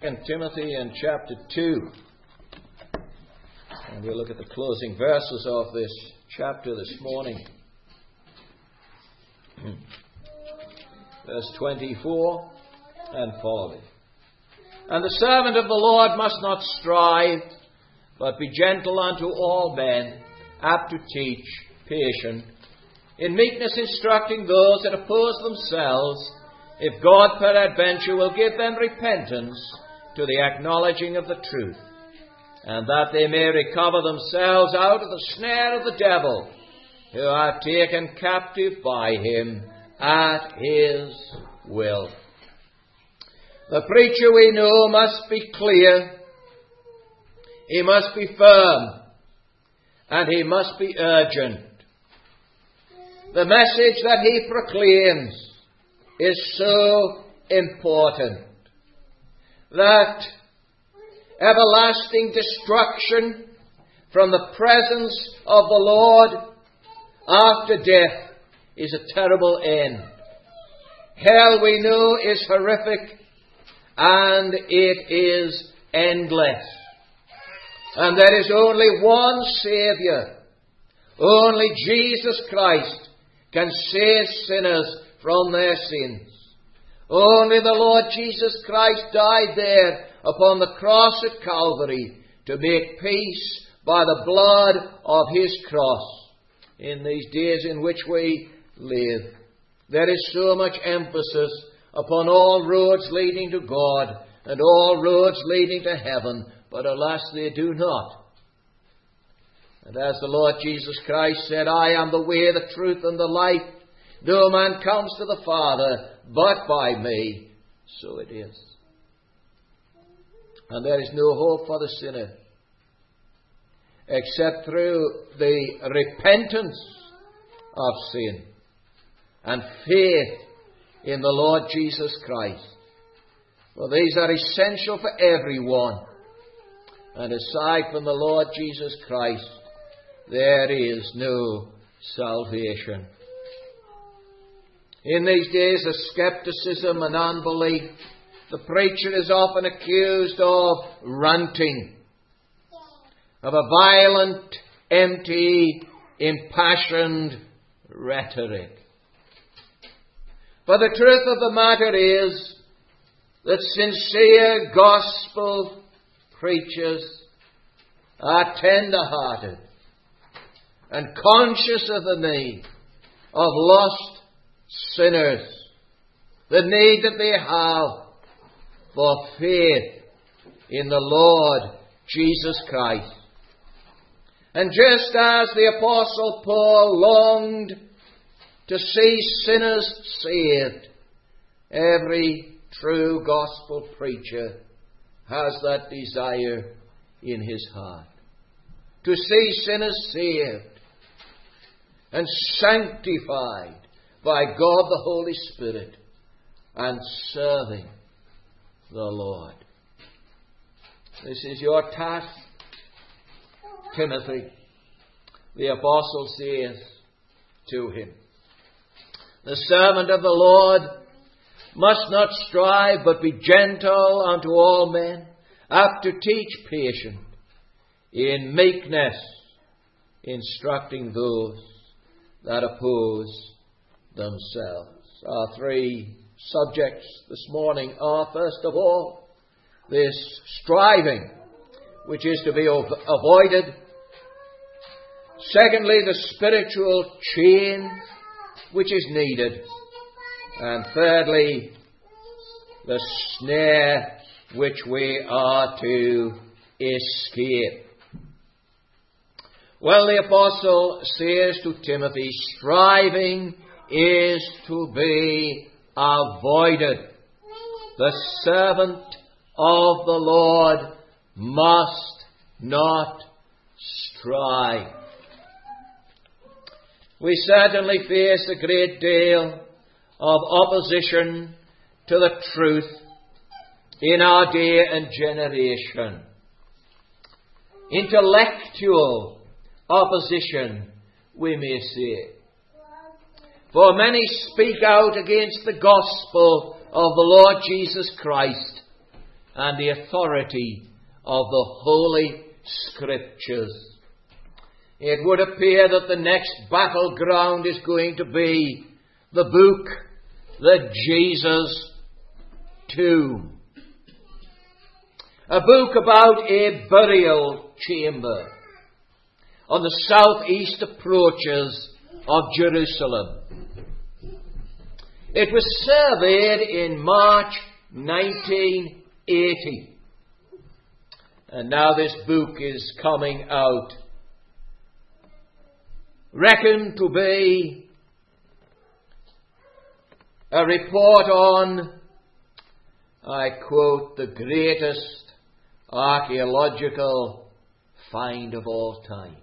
Timothy in chapter 2. And we'll look at the closing verses of this chapter this morning. Verse 24 and following. And the servant of the Lord must not strive, but be gentle unto all men, apt to teach, patient, in meekness instructing those that oppose themselves, if God peradventure will give them repentance to the acknowledging of the truth, and that they may recover themselves out of the snare of the devil, who are taken captive by him at his will. The preacher, we know, must be clear, he must be firm, and he must be urgent. The message that he proclaims is so important that everlasting destruction from the presence of the Lord after death is a terrible end. Hell, we know, is horrific, and it is endless. And there is only one Saviour. Only Jesus Christ can save sinners from their sins. Only the Lord Jesus Christ died there upon the cross at Calvary to make peace by the blood of his cross. In these days in which we live, there is so much emphasis upon all roads leading to God and all roads leading to heaven, but alas, they do not. And as the Lord Jesus Christ said, I am the way, the truth, and the life. No man comes to the Father but by me. So it is. And there is no hope for the sinner except through the repentance of sin and faith in the Lord Jesus Christ. For these are essential for everyone. And aside from the Lord Jesus Christ, there is no salvation. In these days of skepticism and unbelief, the preacher is often accused of ranting, of a violent, empty, impassioned rhetoric. But the truth of the matter is that sincere gospel preachers are tender-hearted and conscious of the need of lost sinners, the need that they have for faith in the Lord Jesus Christ. And just as the Apostle Paul longed to see sinners saved, every true gospel preacher has that desire in his heart, to see sinners saved and sanctified by God the Holy Spirit and serving the Lord. This is your task, Timothy, the apostle says to him. The servant of the Lord must not strive, but be gentle unto all men, apt to teach, patient, in meekness, instructing those that oppose themselves. Our three subjects this morning are, first of all, this striving, which is to be avoided. Secondly, the spiritual change, which is needed. And thirdly, the snare which we are to escape. Well, the apostle says to Timothy, striving is to be avoided. The servant of the Lord must not strive. We certainly face a great deal of opposition to the truth in our day and generation. Intellectual opposition, we may say. For many speak out against the gospel of the Lord Jesus Christ and the authority of the Holy Scriptures. It would appear that the next battleground is going to be the book, the Jesus Tomb. A book about a burial chamber on the southeast approaches of Jerusalem. It was surveyed in March 1980. And now this book is coming out, reckoned to be a report on, I quote, the greatest archaeological find of all time.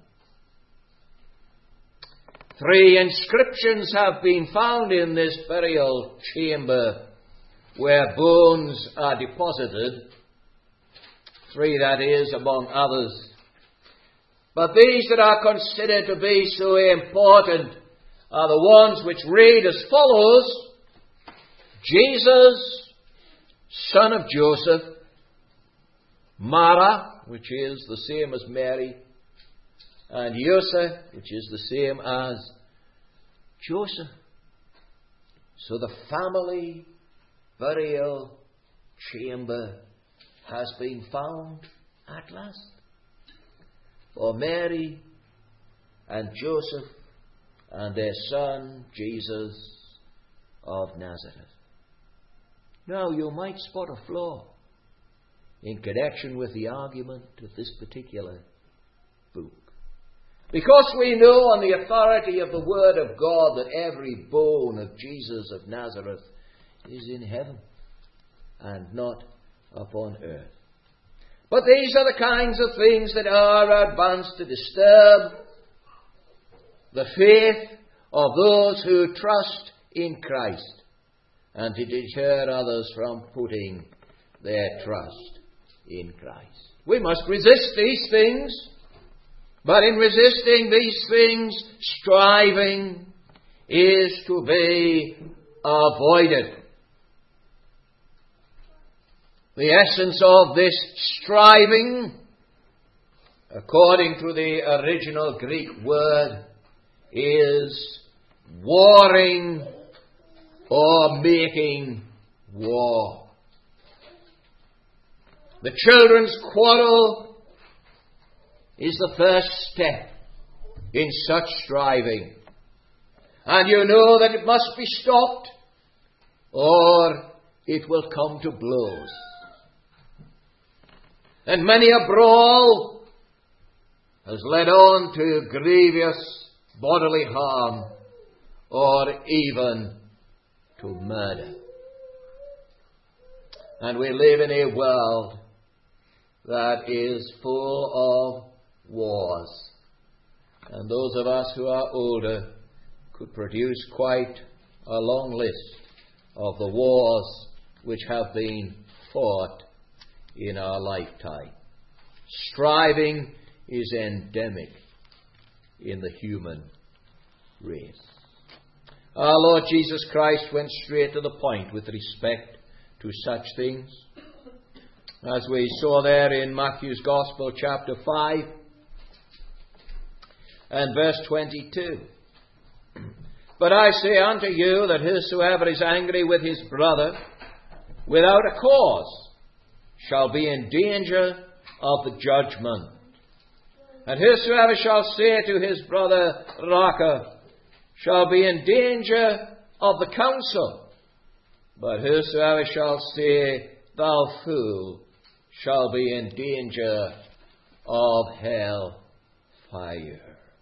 3 inscriptions have been found in this burial chamber where bones are deposited. 3, that is, among others. But these that are considered to be so important are the ones which read as follows: Jesus, son of Joseph, Mara, which is the same as Mary, and Joseph, which is the same as Joseph. So the family burial chamber has been found at last for Mary and Joseph and their son Jesus of Nazareth. Now you might spot a flaw in connection with the argument of this particular book. Because we know on the authority of the Word of God that every bone of Jesus of Nazareth is in heaven and not upon earth. But these are the kinds of things that are advanced to disturb the faith of those who trust in Christ and to deter others from putting their trust in Christ. We must resist these things, but in resisting these things, striving is to be avoided. The essence of this striving, according to the original Greek word, is warring or making war. The children's quarrel is the first step in such striving. And you know that it must be stopped, or it will come to blows. And many a brawl has led on to grievous bodily harm, or even to murder. And we live in a world that is full of wars. And those of us who are older could produce quite a long list of the wars which have been fought in our lifetime. Striving is endemic in the human race. Our Lord Jesus Christ went straight to the point with respect to such things. As we saw there in Matthew's Gospel, chapter 5 and verse 22. But I say unto you that whosoever is angry with his brother without a cause shall be in danger of the judgment. And whosoever shall say to his brother, Raca, shall be in danger of the council. But whosoever shall say, Thou fool, shall be in danger of hell fire.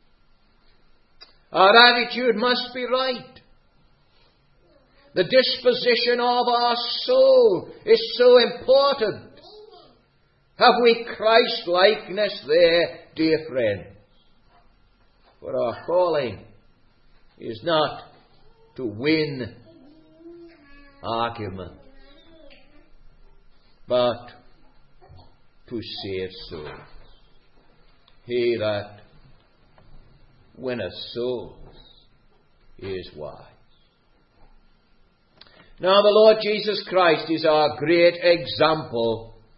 Our attitude must be right. The disposition of our soul is so important. Have we Christ-likeness there, dear friends? For our calling is not to win argument, but to save souls. He that winneth souls is wise. Now the Lord Jesus Christ is our great example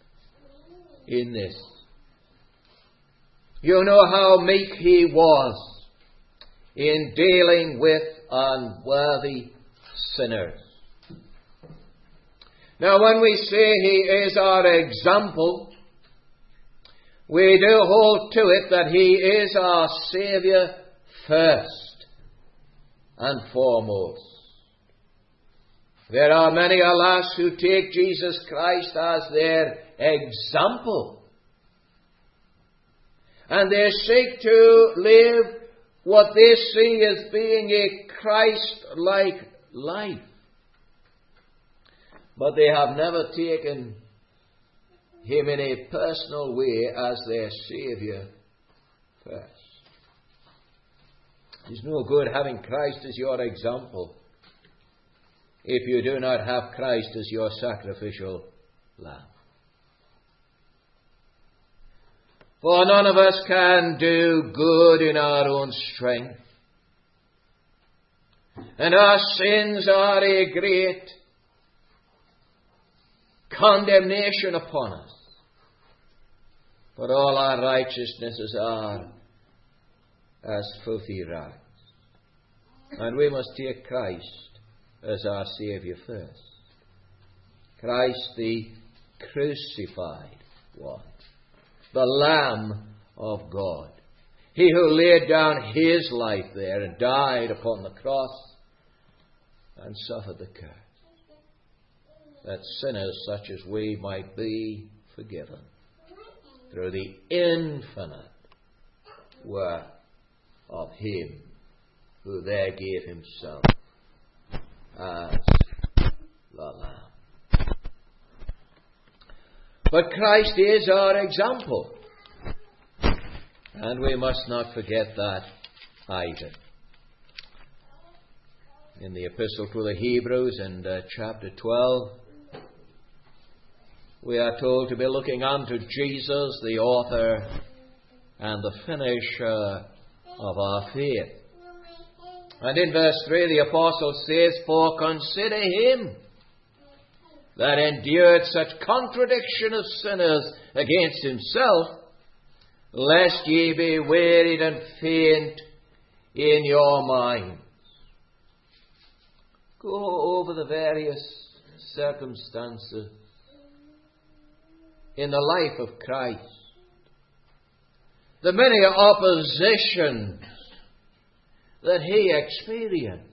in this. You know how meek he was in dealing with unworthy sinners. Now, when we say he is our example, we do hold to it that he is our Saviour first and foremost. There are many, alas, who take Jesus Christ as their example. And they seek to live what they see as being a Christ-like life. But they have never taken him in a personal way as their Saviour first. It's no good having Christ as your example if you do not have Christ as your sacrificial lamb. For none of us can do good in our own strength. And our sins are a great condemnation upon us. But all our righteousnesses are as filthy rags. And we must take Christ as our Saviour first. Christ the crucified one. The Lamb of God. He who laid down his life there and died upon the cross and suffered the curse, that sinners such as we might be forgiven through the infinite work of him who there gave himself as the Lamb. But Christ is our example, and we must not forget that either. In the Epistle to the Hebrews in chapter 12, we are told to be looking unto Jesus, the author and the finisher of our faith. And in verse 3 the apostle says, For consider him that endured such contradiction of sinners against himself, lest ye be wearied and faint in your minds. Go over the various circumstances in the life of Christ, the many oppositions that he experienced,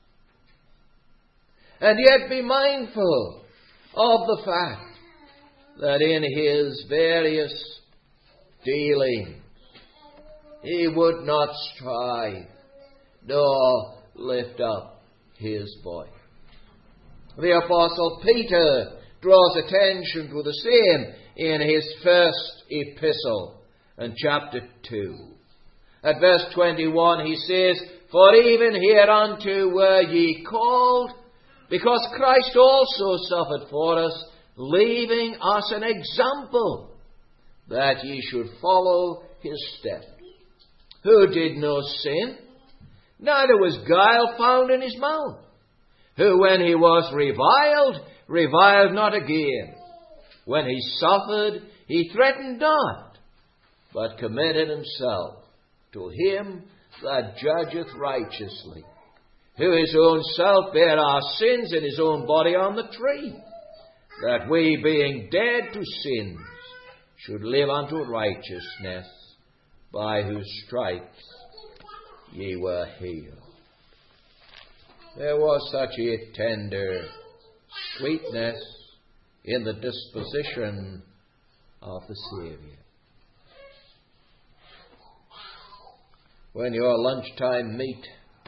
and yet be mindful of the fact that in his various dealings he would not strive nor lift up his voice. The Apostle Peter draws attention to the same in his first epistle in chapter 2. At verse 21 he says, For even hereunto were ye called, because Christ also suffered for us, leaving us an example, that ye should follow his steps. Who did no sin, neither was guile found in his mouth. Who when he was reviled not again. When he suffered, he threatened not, but committed himself to him that judgeth righteously, who his own self bare our sins in his own body on the tree, that we, being dead to sins, should live unto righteousness, by whose stripes ye were healed. There was such a tender sweetness in the disposition of the Saviour. When your lunchtime meat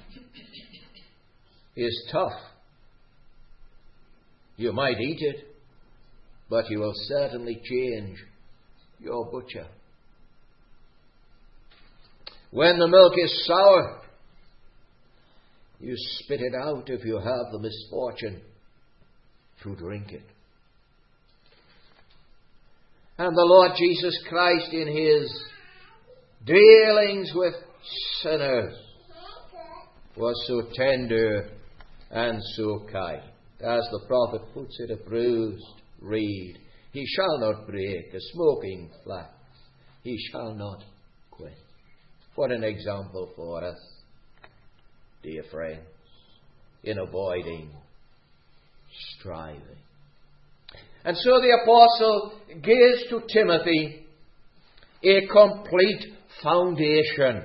is tough, you might eat it, but you will certainly change your butcher. When the milk is sour, you spit it out if you have the misfortune to drink it. And the Lord Jesus Christ, in his dealings with sinners, was so tender and so kind. As the prophet puts it, a bruised reed He shall not break a smoking flax. He shall not quench. What an example for us, dear friends, in avoiding striving. And so the apostle gives to Timothy a complete foundation.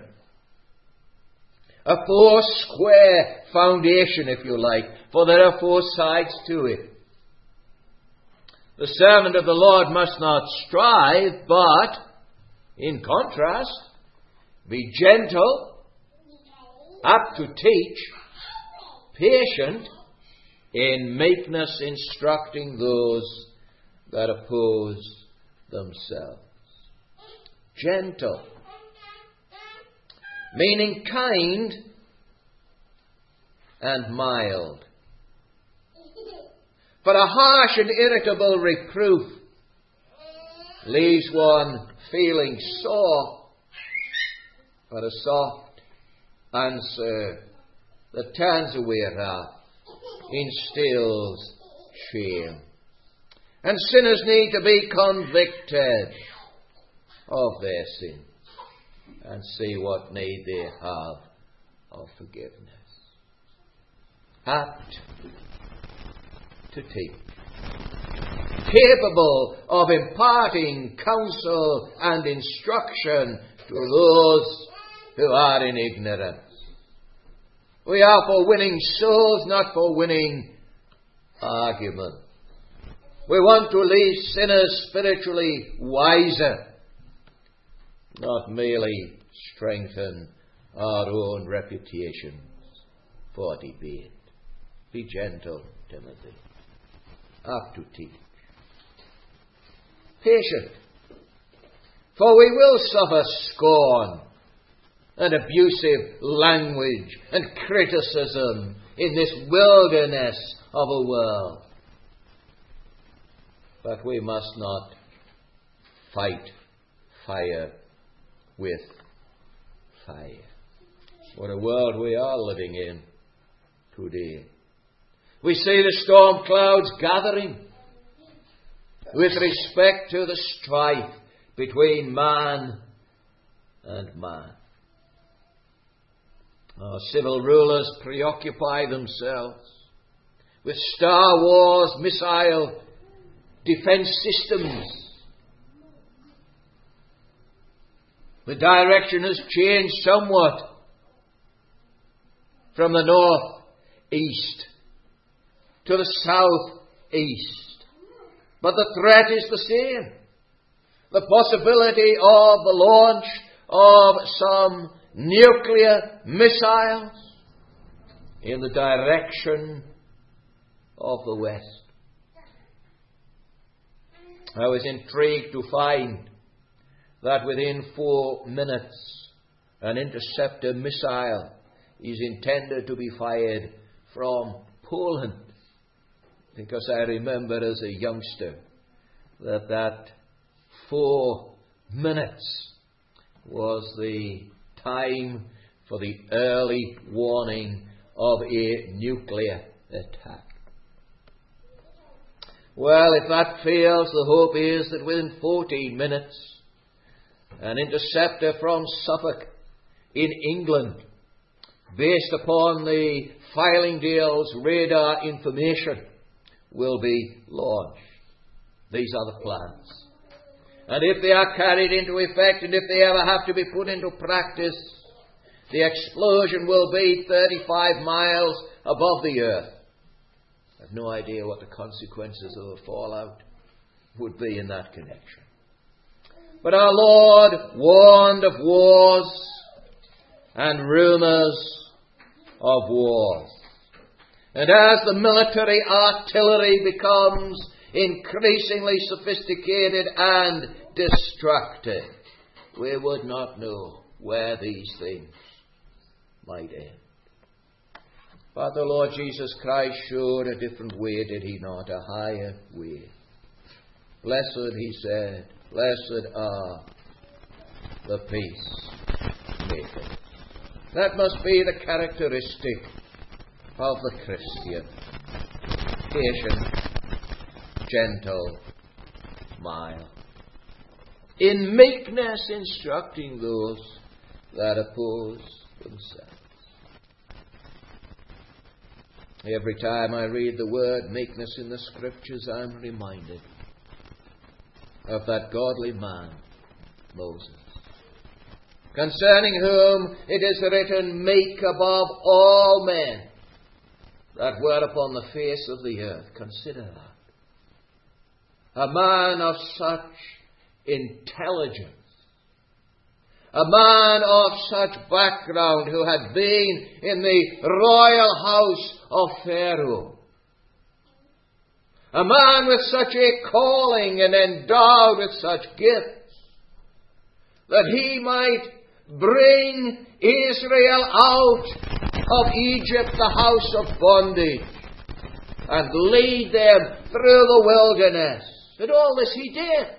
A four-square foundation, if you like, for there are four sides to it. The servant of the Lord must not strive, but, in contrast, be gentle, apt to teach, patient, in meekness instructing those that oppose themselves. Gentle, meaning kind and mild. For a harsh and irritable reproof leaves one feeling sore, but a soft answer that turns away wrath instills shame. And sinners need to be convicted of their sins and see what need they have of forgiveness. Apt to teach, capable of imparting counsel and instruction to those who are in ignorance. We are for winning souls, not for winning argument. We want to leave sinners spiritually wiser, not merely strengthen our own reputations for debate. Be gentle, Timothy. Apt to teach. Patient. For we will suffer scorn and abusive language and criticism in this wilderness of a world. But we must not fight fire with fire. What a world we are living in today. We see the storm clouds gathering with respect to the strife between man and man. Our civil rulers preoccupy themselves with Star Wars missile defense systems. The direction has changed somewhat from the north-east to the south-east. But the threat is the same. The possibility of the launch of some nuclear missiles in the direction of the west. I was intrigued to find that within 4 minutes an interceptor missile is intended to be fired from Poland. Because I remember as a youngster that 4 minutes was the time for the early warning of a nuclear attack. Well, if that fails, the hope is that within 14 minutes, an interceptor from Suffolk in England, based upon the Fylingdales radar information, will be launched. These are the plans. And if they are carried into effect, and if they ever have to be put into practice, the explosion will be 35 miles above the earth. I have no idea what the consequences of the fallout would be in that connection. But our Lord warned of wars and rumours of wars. And as the military artillery becomes increasingly sophisticated and destructive, we would not know where these things might end. But the Lord Jesus Christ showed a different way, did he not? A higher way. Blessed, he said, blessed are the peacemakers. That must be the characteristic of the Christian. Patient, gentle, mile. In meekness instructing those that oppose themselves. Every time I read the word meekness in the Scriptures, I'm reminded of that godly man, Moses, concerning whom it is written, meek above all men that were upon the face of the earth. Consider that. A man of such intelligence. A man of such background who had been in the royal house of Pharaoh. A man with such a calling and endowed with such gifts that he might bring Israel out of Egypt, the house of bondage, and lead them through the wilderness. And all this he did.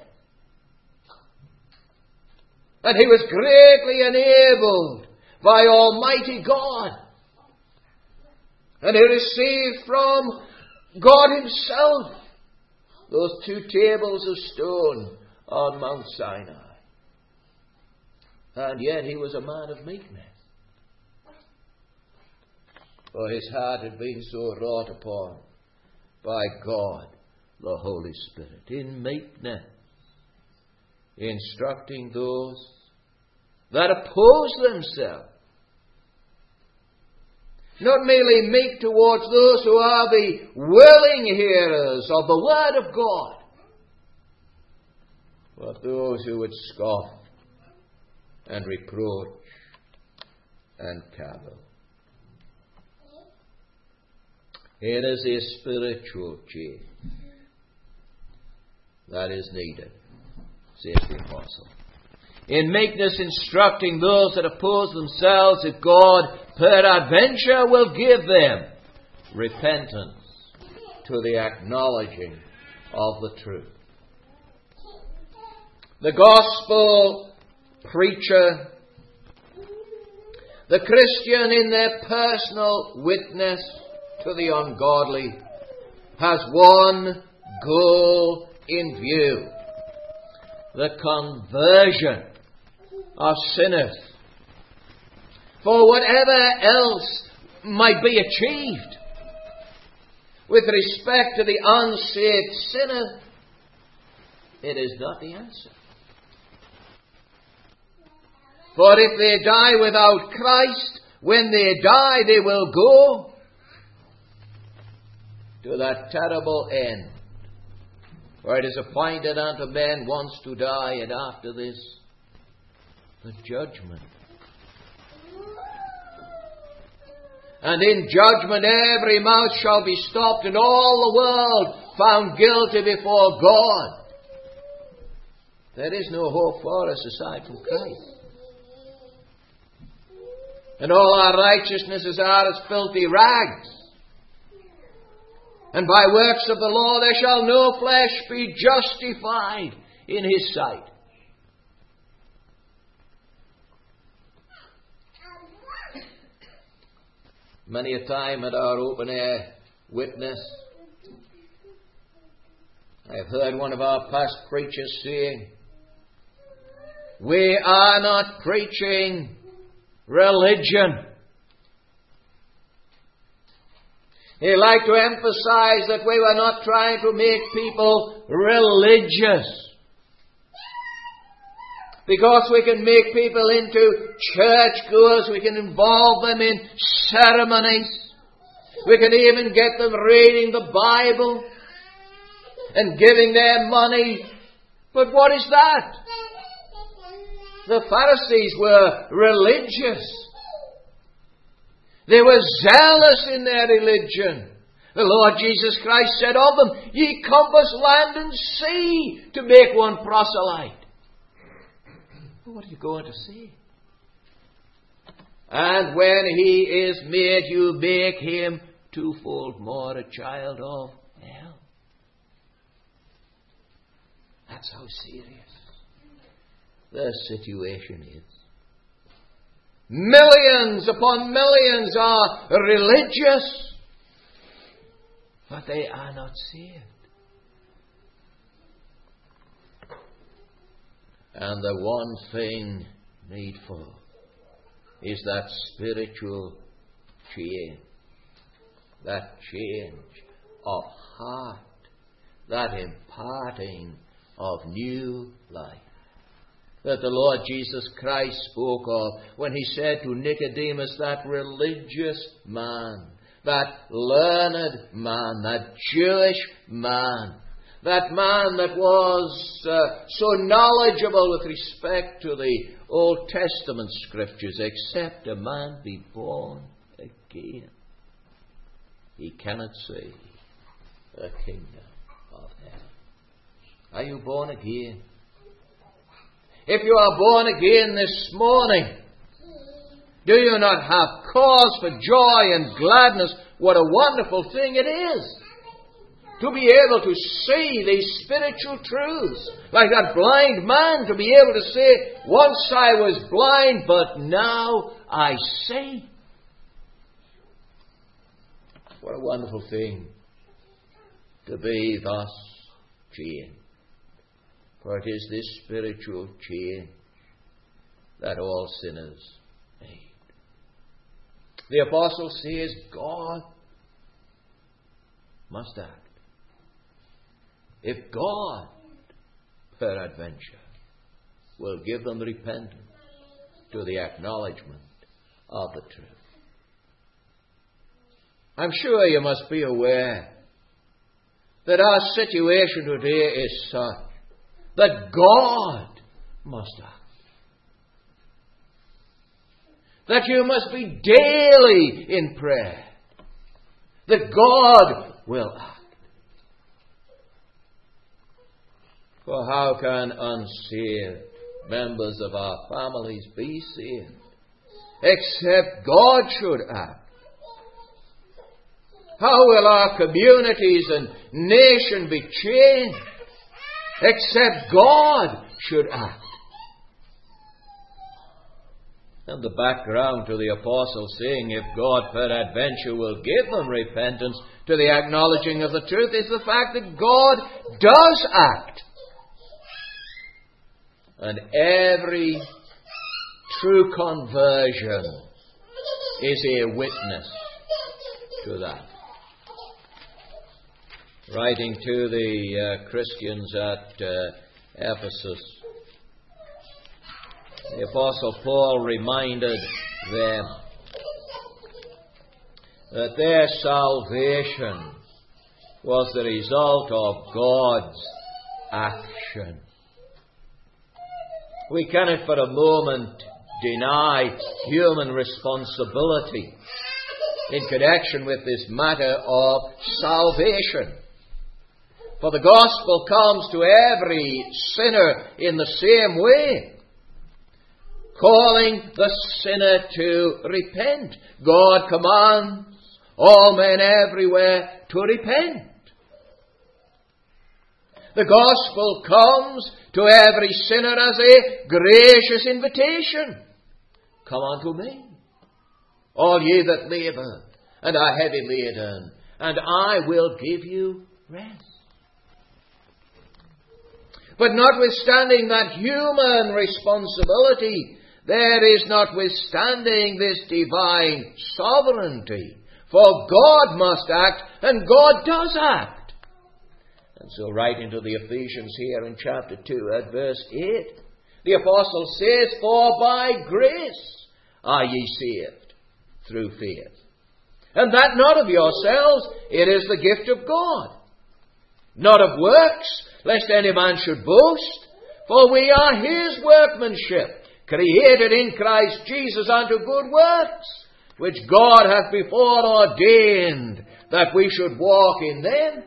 And he was greatly enabled by Almighty God. And he received from God himself those 2 tables of stone on Mount Sinai. And yet he was a man of meekness. For his heart had been so wrought upon by God, the Holy Spirit, in meekness, instructing those that oppose themselves. Not merely meek towards those who are the willing hearers of the Word of God, but those who would scoff and reproach and cavil. It is a spiritual change that is needed, says the Apostle. In meekness instructing those that oppose themselves, that God peradventure will give them repentance to the acknowledging of the truth. The gospel preacher, the Christian in their personal witness to the ungodly, has one goal in view: the conversion of sinners. For whatever else might be achieved with respect to the unsaved sinner, it is not the answer. For if they die without Christ, when they die they will go to that terrible end, for it is appointed unto men once to die, and after this, the judgment. And in judgment every mouth shall be stopped, and all the world found guilty before God. There is no hope for us aside from Christ. And all our righteousnesses are as filthy rags. And by works of the law there shall no flesh be justified in his sight. Many a time at our open air witness, I have heard one of our past preachers saying, we are not preaching religion. He liked to emphasize that we were not trying to make people religious. Because we can make people into churchgoers, we can involve them in ceremonies. We can even get them reading the Bible and giving them money. But what is that? The Pharisees were religious. They were zealous in their religion. The Lord Jesus Christ said of them, ye compass land and sea to make one proselyte. What are you going to say? And when he is made, you make him twofold more a child of hell. That's how serious the situation is. Millions upon millions are religious, but they are not saved. And the one thing needful is that spiritual change. That change of heart. That imparting of new life that the Lord Jesus Christ spoke of when he said to Nicodemus, that religious man, that learned man, that Jewish man, that man that was so knowledgeable with respect to the Old Testament scriptures, except a man be born again, he cannot see the kingdom of heaven. Are you born again? If you are born again this morning, do you not have cause for joy and gladness? What a wonderful thing it is to be able to see these spiritual truths. Like that blind man, to be able to say, once I was blind, but now I see. What a wonderful thing to be thus changed. For it is this spiritual change that all sinners need. The apostle says God must act. If God, peradventure, will give them repentance to the acknowledgement of the truth. I'm sure you must be aware that our situation today is such that God must act. That you must be daily in prayer. That God will act. For how can unsaved members of our families be saved except God should act? How will our communities and nation be changed except God should act? And the background to the apostle saying, if God peradventure will give them repentance to the acknowledging of the truth, is the fact that God does act. And every true conversion is a witness to that. Writing to the Christians at Ephesus, the Apostle Paul reminded them that their salvation was the result of God's action. We cannot for a moment deny human responsibility in connection with this matter of salvation. For the gospel comes to every sinner in the same way, calling the sinner to repent. God commands all men everywhere to repent. The gospel comes to every sinner as a gracious invitation. Come unto me, all ye that labour and are heavy laden, and I will give you rest. But notwithstanding that human responsibility, there is notwithstanding this divine sovereignty. For God must act, and God does act. And so right into the Ephesians here in chapter 2 at verse 8, the apostle says, for by grace are ye saved through faith. And that not of yourselves, it is the gift of God. Not of works, lest any man should boast. For we are his workmanship, created in Christ Jesus unto good works, which God hath before ordained that we should walk in them.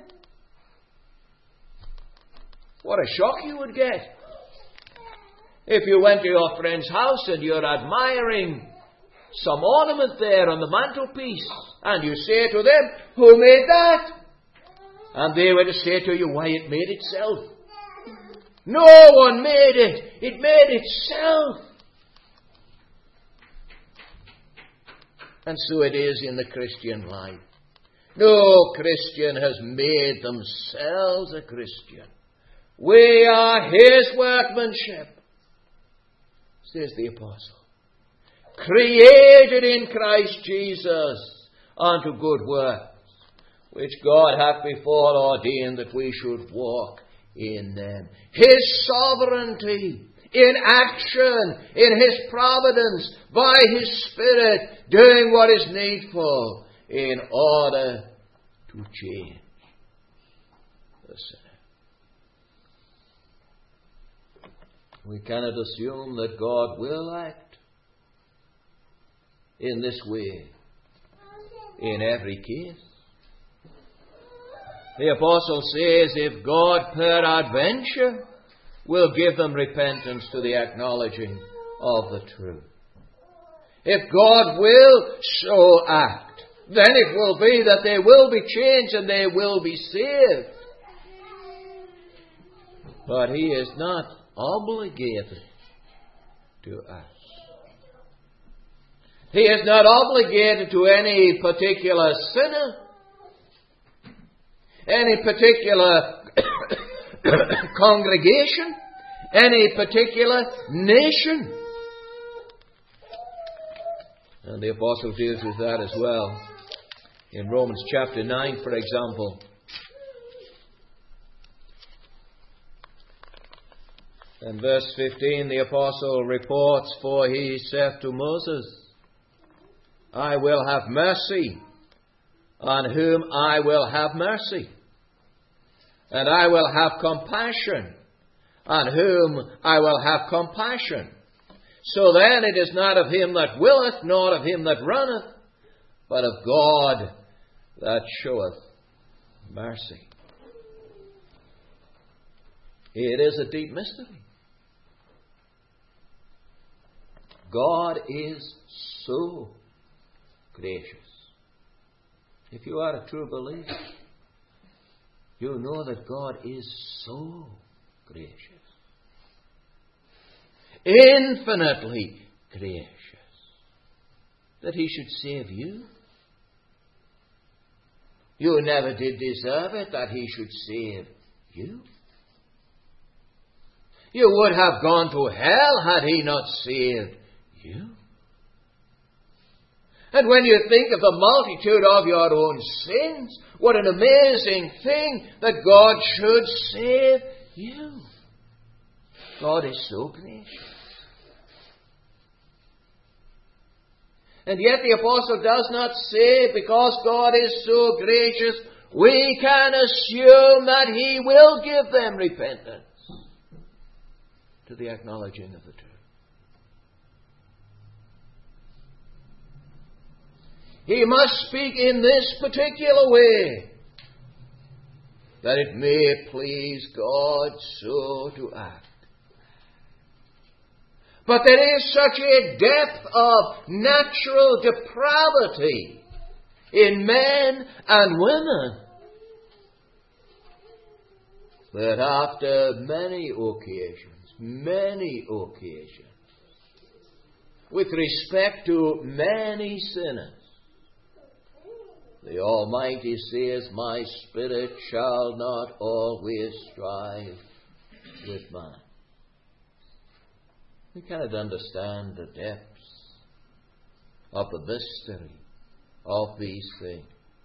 What a shock you would get if you went to your friend's house and you're admiring some ornament there on the mantelpiece, and you say to them, who made that? And they were to say to you, why, it made itself. No one made it. It made itself. And so it is in the Christian life. No Christian has made themselves a Christian. We are his workmanship, says the apostle, created in Christ Jesus unto good works, which God hath before ordained that we should walk in them. His sovereignty in action, in His providence, by His Spirit, doing what is needful in order to change the sinner. We cannot assume that God will act in this way in every case. The apostle says, if God peradventure will give them repentance to the acknowledging of the truth. If God will so act, then it will be that they will be changed and they will be saved. But He is not obligated to act. He is not obligated to any particular sinner, any particular congregation, any particular nation. And the apostle deals with that as well. In Romans chapter 9, for example, in verse 15, the apostle reports, for he saith to Moses, I will have mercy on whom I will have mercy, and I will have compassion on whom I will have compassion. So then it is not of him that willeth, nor of him that runneth, but of God that showeth mercy. It is a deep mystery. God is so gracious. If you are a true believer, you know that God is so gracious. Infinitely gracious. That He should save you. You never did deserve it that He should save you. You would have gone to hell had He not saved you. And when you think of the multitude of your own sins, what an amazing thing that God should save you. God is so gracious. And yet the apostle does not say, because God is so gracious, we can assume that He will give them repentance to the acknowledging of the truth. He must speak in this particular way, that it may please God so to act. But there is such a depth of natural depravity in men and women that after many occasions, with respect to many sinners, the Almighty says, my spirit shall not always strive with man. We cannot understand the depths of the mystery of these things.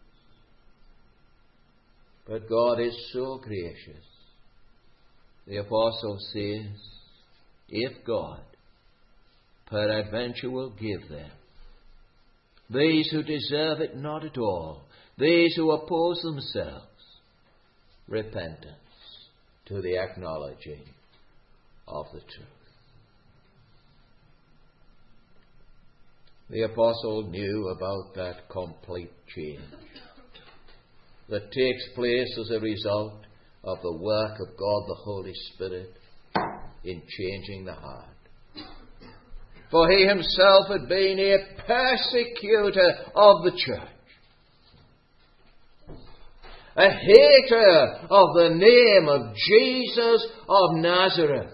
But God is so gracious. The apostle says, if God peradventure will give them, these who deserve it not at all, these who oppose themselves, repentance to the acknowledging of the truth. The apostle knew about that complete change that takes place as a result of the work of God the Holy Spirit in changing the heart. For he himself had been a persecutor of the church, a hater of the name of Jesus of Nazareth.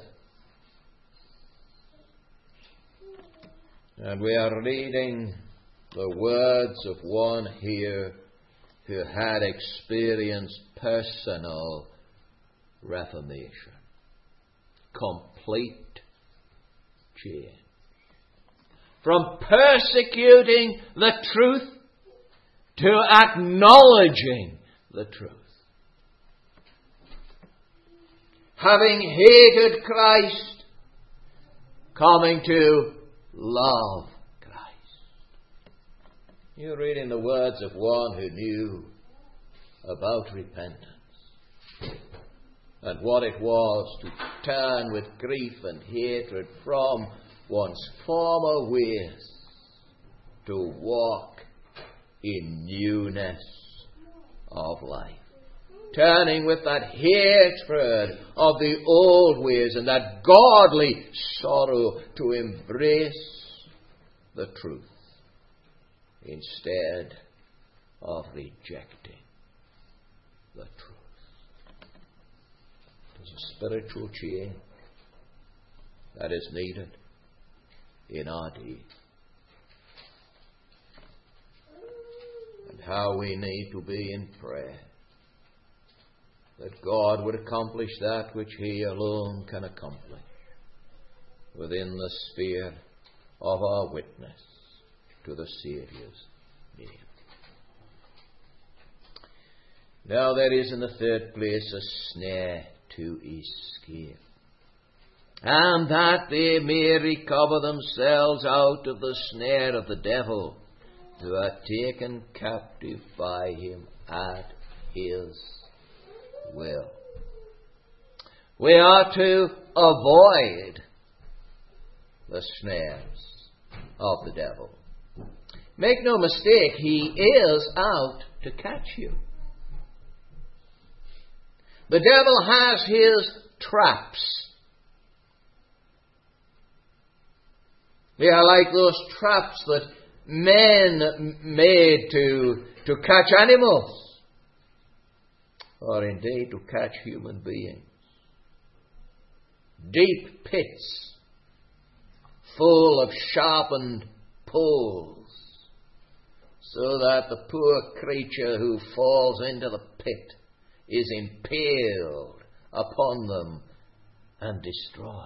And we are reading the words of one here who had experienced personal reformation, complete change. From persecuting the truth to acknowledging the truth. Having hated Christ, coming to love Christ. You're reading the words of one who knew about repentance and what it was to turn with grief and hatred from one's former ways to walk in newness of life. Turning with that hatred of the old ways and that godly sorrow to embrace the truth instead of rejecting the truth. There's a spiritual change that is needed in our day. And how we need to be in prayer that God would accomplish that which He alone can accomplish within the sphere of our witness to the Saviour's name. Now there is in the third place a snare to escape, and that they may recover themselves out of the snare of the devil, who are taken captive by him at his will. We are to avoid the snares of the devil. Make no mistake, he is out to catch you. The devil has his traps. They are like those traps that men made to catch animals, or indeed to catch human beings. Deep pits full of sharpened poles, so that the poor creature who falls into the pit is impaled upon them and destroyed.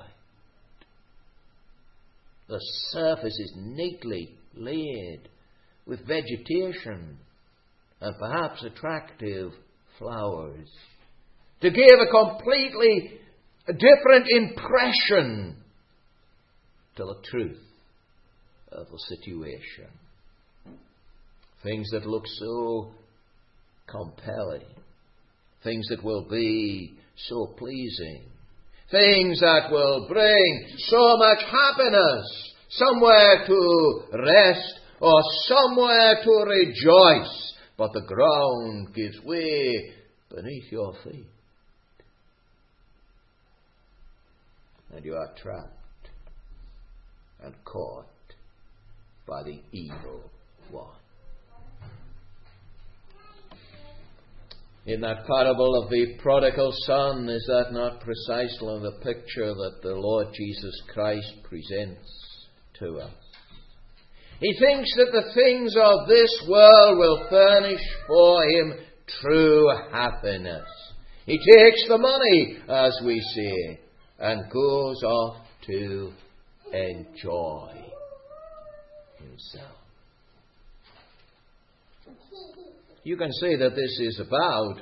The surface is neatly laid with vegetation and perhaps attractive flowers to give a completely different impression to the truth of the situation. Things that look so compelling, things that will be so pleasing, things that will bring so much happiness, somewhere to rest or somewhere to rejoice, but the ground gives way beneath your feet, and you are trapped and caught by the evil one. In that parable of the prodigal son, is that not precisely the picture that the Lord Jesus Christ presents to us? He thinks that the things of this world will furnish for him true happiness. He takes the money, as we say, and goes off to enjoy himself. You can see that this is about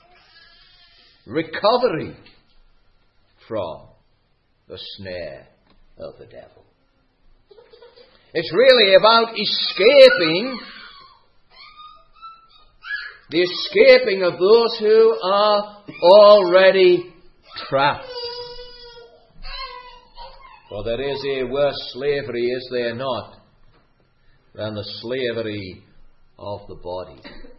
recovery from the snare of the devil. It's really about the escaping of those who are already trapped. For there is a worse slavery, is there not, than the slavery of the body.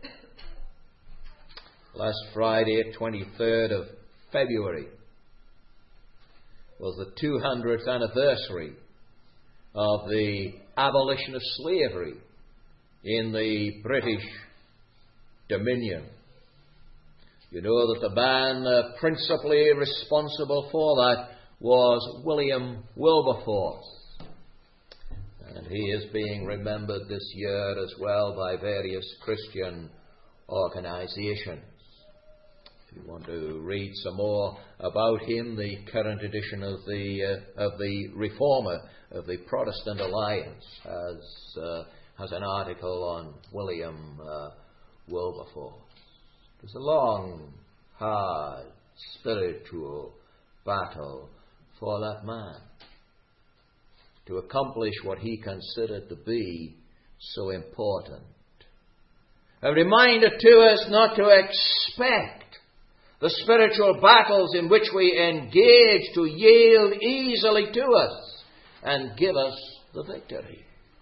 Last Friday, 23rd of February, was the 200th anniversary of the abolition of slavery in the British Dominion. You know that the man principally responsible for that was William Wilberforce. And he is being remembered this year as well by various Christian organizations. If you want to read some more about him, the current edition of the Reformer of the Protestant Alliance has an article on William Wilberforce. It was a long, hard, spiritual battle for that man to accomplish what he considered to be so important. A reminder to us not to expect the spiritual battles in which we engage to yield easily to us and give us the victory.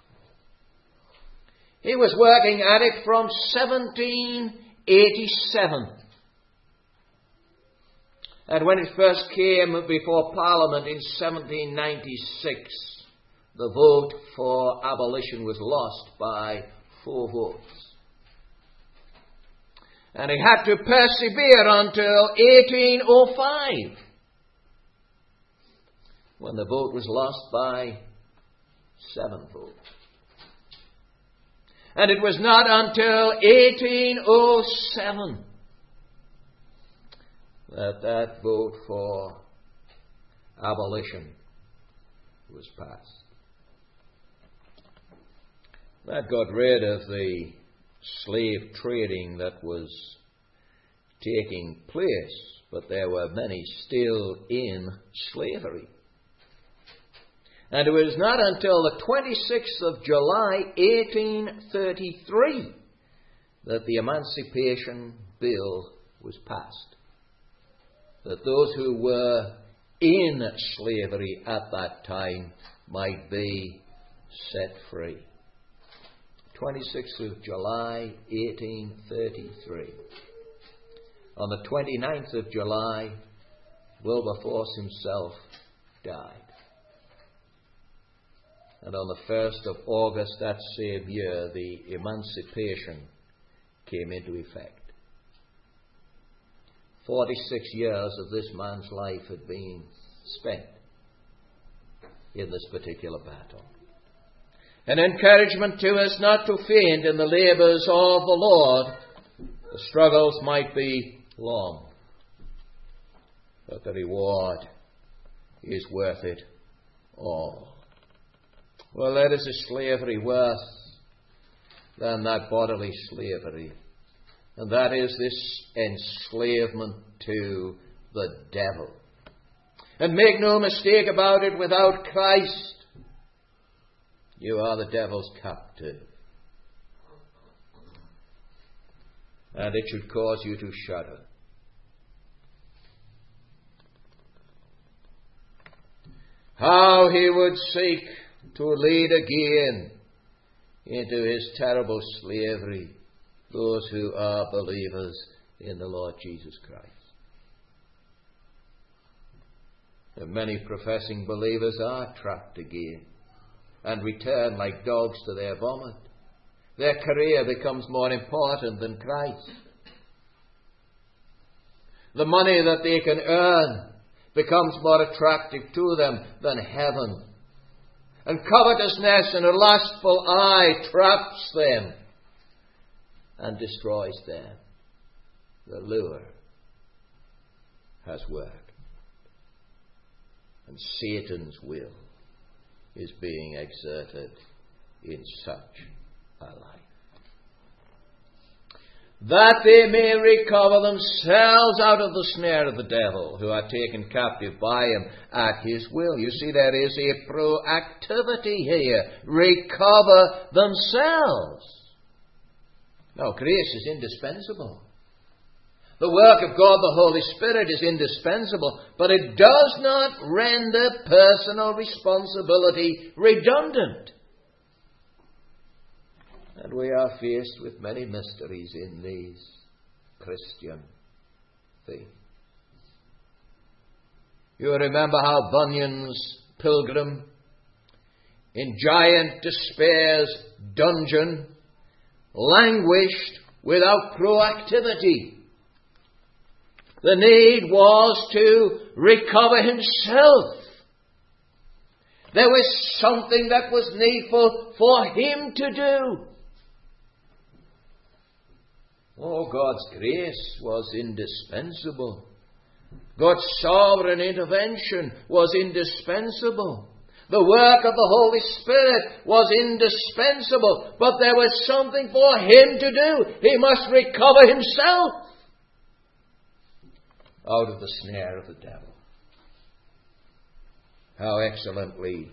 He was working at it from 1787. And when it first came before Parliament in 1796, the vote for abolition was lost by 4 votes. And he had to persevere until 1805, when the vote was lost by 7 votes. And it was not until 1807 that vote for abolition was passed. That got rid of the slave trading that was taking place, but there were many still in slavery. And it was not until the 26th of July, 1833, that the Emancipation Bill was passed. That those who were in slavery at that time might be set free. 26th of July, 1833. On the 29th of July, Wilberforce himself died. And on the 1st of August that same year, the emancipation came into effect. 46 years of this man's life had been spent in this particular battle. An encouragement to us not to faint in the labours of the Lord. The struggles might be long, but the reward is worth it all. Well, that is a slavery worse than that bodily slavery. And that is this enslavement to the devil. And make no mistake about it, without Christ, you are the devil's captive. And it should cause you to shudder. How he would seek to lead again into his terrible slavery those who are believers in the Lord Jesus Christ. And many professing believers are trapped again and return like dogs to their vomit. Their career becomes more important than Christ. The money that they can earn becomes more attractive to them than heaven. And covetousness and a lustful eye traps them and destroys them. The lure has worked. And Satan's will is being exerted in such a life. That they may recover themselves out of the snare of the devil, who are taken captive by him at his will. You see, there is a proactivity here. Recover themselves. Now, grace is indispensable. The work of God, the Holy Spirit, is indispensable, but it does not render personal responsibility redundant. And we are faced with many mysteries in these Christian things. You remember how Bunyan's pilgrim in Giant Despair's dungeon languished without proactivity. The need was to recover himself. There was something that was needful for him to do. Oh, God's grace was indispensable. God's sovereign intervention was indispensable. The work of the Holy Spirit was indispensable. But there was something for him to do. He must recover himself out of the snare of the devil. How excellently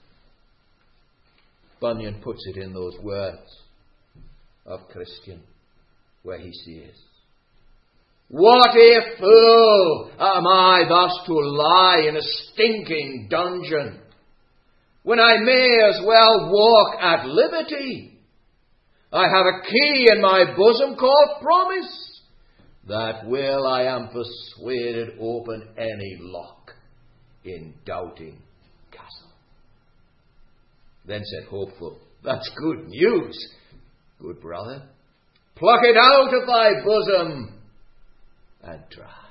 Bunyan puts it in those words of Christian, where he says, "What a fool am I thus to lie in a stinking dungeon, when I may as well walk at liberty. I have a key in my bosom called promise, that will, I am persuaded, open any lock in Doubting Castle." Then said Hopeful, "That's good news, good brother. Pluck it out of thy bosom and try."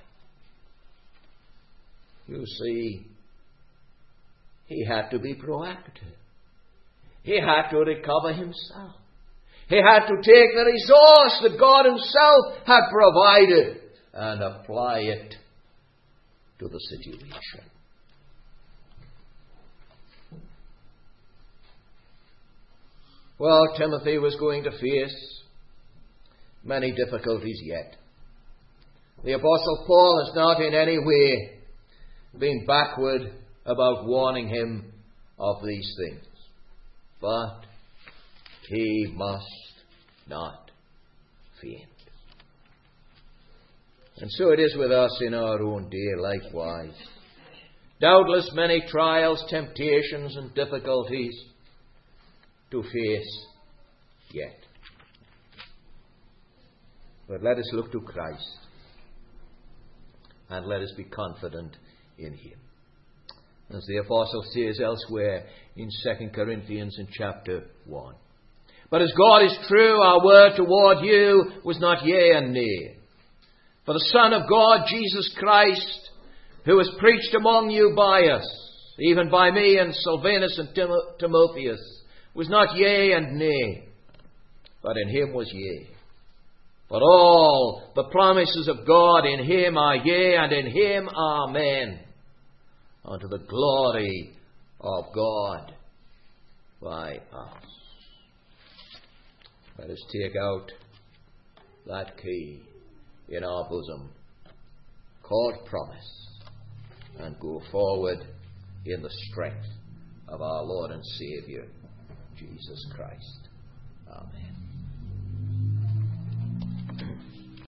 You see, he had to be proactive. He had to recover himself. He had to take the resource that God himself had provided and apply it to the situation. Well, Timothy was going to face many difficulties yet. The Apostle Paul has not in any way been backward about warning him of these things. But he must not faint. And so it is with us in our own day likewise. Doubtless many trials, temptations, and difficulties to face yet. But let us look to Christ, and let us be confident in him. As the apostle says elsewhere in 2 Corinthians in chapter 1. "But as God is true, our word toward you was not yea and nay. For the Son of God, Jesus Christ, who was preached among you by us, even by me and Silvanus and Timotheus, was not yea and nay, but in him was yea. For all the promises of God in him are yea, and in him amen, unto the glory of God by us." Let us take out that key in our bosom called promise and go forward in the strength of our Lord and Saviour, Jesus Christ. Amen.